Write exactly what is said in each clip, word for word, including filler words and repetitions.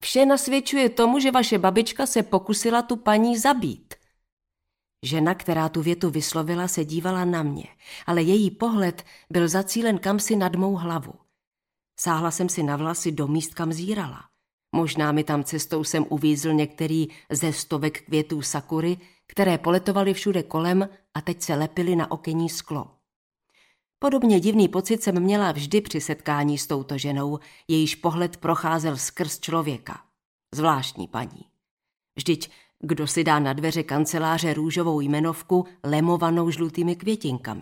Vše nasvědčuje tomu, že vaše babička se pokusila tu paní zabít. Žena, která tu větu vyslovila, se dívala na mě, ale její pohled byl zacílen kamsi nad mou hlavu. Sáhla jsem si na vlasy do míst, kam zírala. Možná mi tam cestou jsem uvízl některý ze stovek květů sakury, které poletovaly všude kolem a teď se lepily na okenní sklo. Podobně divný pocit jsem měla vždy při setkání s touto ženou, jejíž pohled procházel skrz člověka. Zvláštní paní. Vždyť kdo si dá na dveře kanceláře růžovou jmenovku lemovanou žlutými květinkami.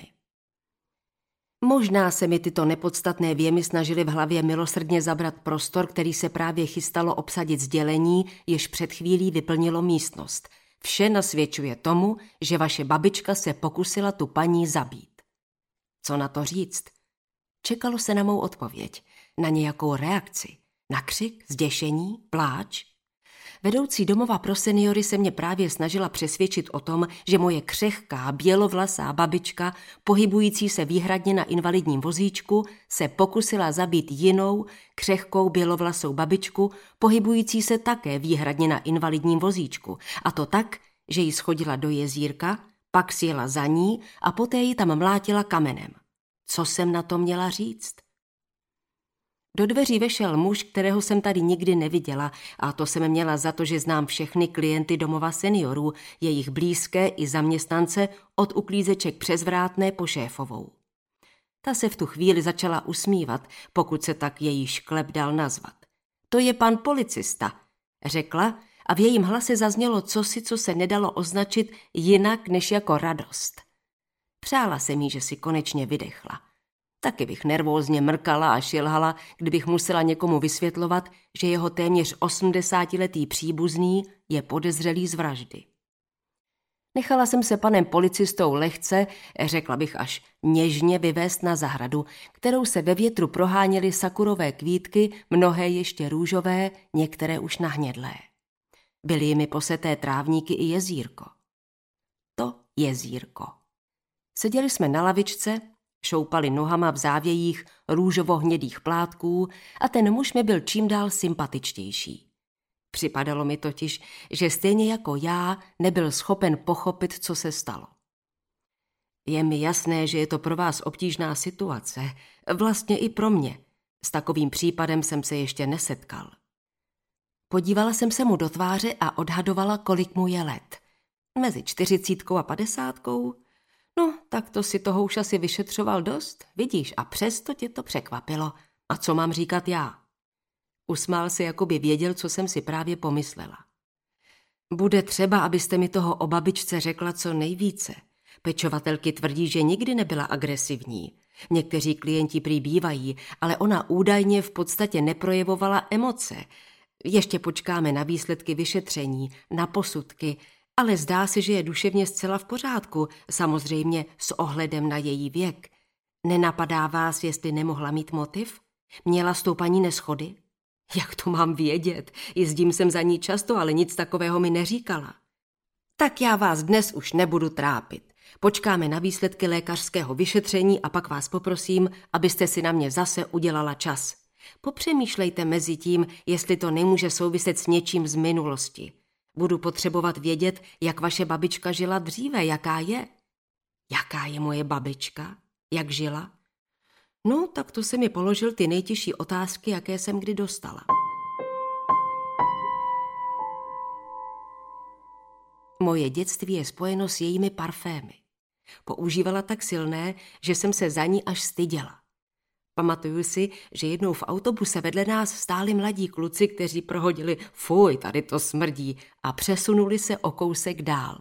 Možná se mi tyto nepodstatné věmy snažily v hlavě milosrdně zabrat prostor, který se právě chystalo obsadit sdělení, jež před chvílí vyplnilo místnost. Vše nasvědčuje tomu, že vaše babička se pokusila tu paní zabít. Co na to říct? Čekalo se na mou odpověď, na nějakou reakci, na křik, zděšení, pláč. Vedoucí domova pro seniory se mě právě snažila přesvědčit o tom, že moje křehká, bělovlasá babička, pohybující se výhradně na invalidním vozíčku, se pokusila zabít jinou, křehkou, bělovlasou babičku, pohybující se také výhradně na invalidním vozíčku. A to tak, že ji schodila do jezírka, pak sjela za ní a poté ji tam mlátila kamenem. Co jsem na to měla říct? Do dveří vešel muž, kterého jsem tady nikdy neviděla, a to jsem měla za to, že znám všechny klienty domova seniorů, jejich blízké i zaměstnance od uklízeček přes vrátné po šéfovou. Ta se v tu chvíli začala usmívat, pokud se tak její šklep dal nazvat. To je pan policista, řekla, a v jejím hlase zaznělo cosi, co se nedalo označit jinak než jako radost. Přála se mi, že si konečně vydechla. Taky bych nervózně mrkala a šilhala, kdybych musela někomu vysvětlovat, že jeho téměř osmdesátiletý příbuzný je podezřelý z vraždy. Nechala jsem se panem policistou lehce, řekla bych až něžně, vyvést na zahradu, kterou se ve větru proháněly sakurové kvítky, mnohé ještě růžové, některé už nahnědlé. Byly jimi poseté trávníky i jezírko. To jezírko. Seděli jsme na lavičce, šoupali nohama v závějích růžovo-hnědých plátků a ten muž mi byl čím dál sympatičtější. Připadalo mi totiž, že stejně jako já nebyl schopen pochopit, co se stalo. Je mi jasné, že je to pro vás obtížná situace, vlastně i pro mě. S takovým případem jsem se ještě nesetkal. Podívala jsem se mu do tváře a odhadovala, kolik mu je let. Mezi čtyřicítkou a padesátkou? No, tak to si toho už asi vyšetřoval dost, vidíš, a přesto tě to překvapilo. A co mám říkat já? Usmál se, jako by věděl, co jsem si právě pomyslela. Bude třeba, abyste mi toho o babičce řekla co nejvíce. Pečovatelky tvrdí, že nikdy nebyla agresivní. Někteří klienti prý bývají, ale ona údajně v podstatě neprojevovala emoce. Ještě počkáme na výsledky vyšetření, na posudky, ale zdá se, že je duševně zcela v pořádku, samozřejmě s ohledem na její věk. Nenapadá vás, jestli nemohla mít motiv? Měla s tou paní neschody? Jak to mám vědět? Jezdím sem za ní často, ale nic takového mi neříkala. Tak já vás dnes už nebudu trápit. Počkáme na výsledky lékařského vyšetření a pak vás poprosím, abyste si na mě zase udělala čas. Popřemýšlejte mezi tím, jestli to nemůže souviset s něčím z minulosti. Budu potřebovat vědět, jak vaše babička žila dříve, jaká je. Jaká je moje babička? Jak žila? No, tak to se mi položil ty nejtěžší otázky, jaké jsem kdy dostala. Moje dětství je spojeno s jejími parfémy. Používala tak silné, že jsem se za ní až styděla. Pamatuju si, že jednou v autobuse vedle nás stáli mladí kluci, kteří prohodili fuj, tady to smrdí, a přesunuli se o kousek dál.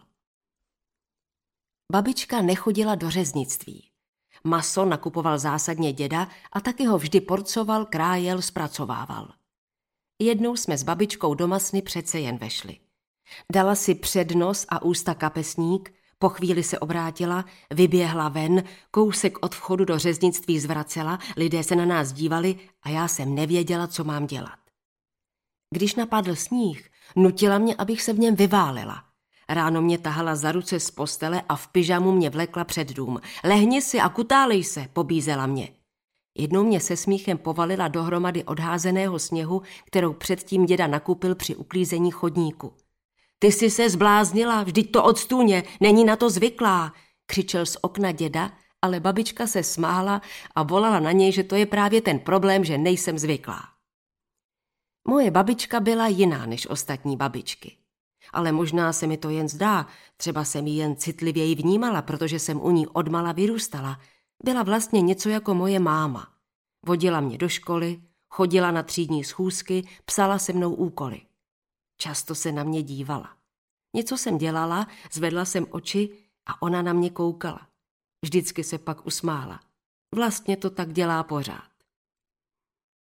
Babička nechodila do řeznictví. Maso nakupoval zásadně děda a taky ho vždy porcoval, krájel, zpracovával. Jednou jsme s babičkou do masny přece jen vešli. Dala si před nos a ústa kapesník, po chvíli se obrátila, vyběhla ven, kousek od vchodu do řeznictví zvracela, lidé se na nás dívali a já jsem nevěděla, co mám dělat. Když napadl sníh, nutila mě, abych se v něm vyválila. Ráno mě tahala za ruce z postele a v pyžamu mě vlekla před dům. Lehni si a kutálej se, pobízela mě. Jednou mě se smíchem povalila dohromady odházeného sněhu, kterou předtím děda nakupil při uklízení chodníku. Ty jsi se zbláznila, vždyť to od stůně, není na to zvyklá, křičel z okna děda, ale babička se smála a volala na něj, že to je právě ten problém, že nejsem zvyklá. Moje babička byla jiná než ostatní babičky. Ale možná se mi to jen zdá, třeba jsem ji jen citlivěji vnímala, protože jsem u ní odmala vyrůstala. Byla vlastně něco jako moje máma. Vodila mě do školy, chodila na třídní schůzky, psala se mnou úkoly. Často se na mě dívala. Něco jsem dělala, zvedla jsem oči a ona na mě koukala. Vždycky se pak usmála. Vlastně to tak dělá pořád.